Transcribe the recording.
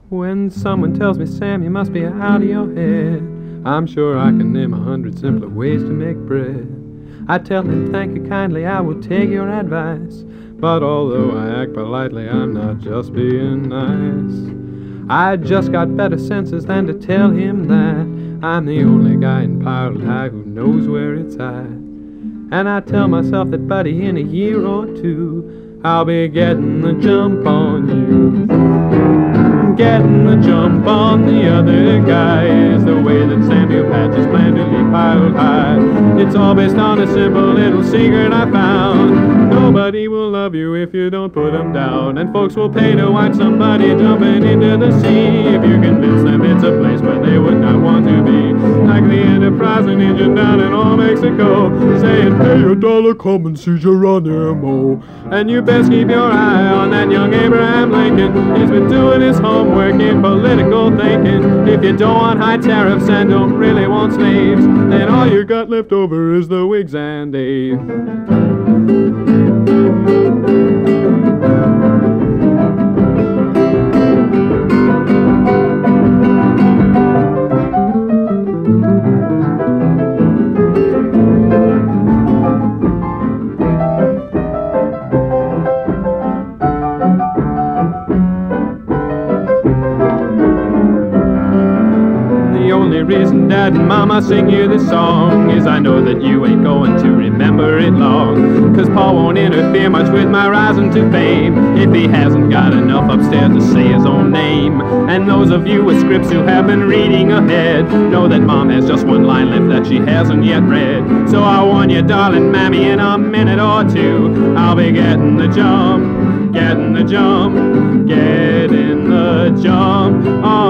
When someone tells me, Sam, you must be out of your head, I'm sure I can name 100 simpler ways to make bread. I tell him, thank you kindly, I will take your advice. But although I act politely, I'm not just being nice. I just got better senses than to tell him that I'm the only guy in Pilot High who knows where it's at. And I tell myself that, buddy, in a year or two, I'll be getting the jump on you. Getting the jump on the other guy is the way that Samuel Patches planned to leave Pilot High. It's all based on a simple little secret I found. Nobody will love you if you don't put them down, and folks will pay to watch somebody jumping into the sea if you convince them it's a place where they would not want to be. Like the Enterprise and engine down in Old Mexico, saying, pay $1, come and see Geronimo. And you best keep your eye on that young Abraham Lincoln. He's been doing his homework in political thinking. If you don't want high tariffs and don't really want slaves, then all you got left over is the Whigs and Dave. The only reason Dad and Mama sing you this song is I know that you ain't going to remember it long. 'Cause Paul won't interfere much with my rising to fame if he hasn't got enough upstairs to say his own name. And those of you with scripts who have been reading ahead know that Mom has just one line left that she hasn't yet read. So I warn you, darling mammy, in a minute or two, I'll be getting the jump, getting the jump, getting the jump on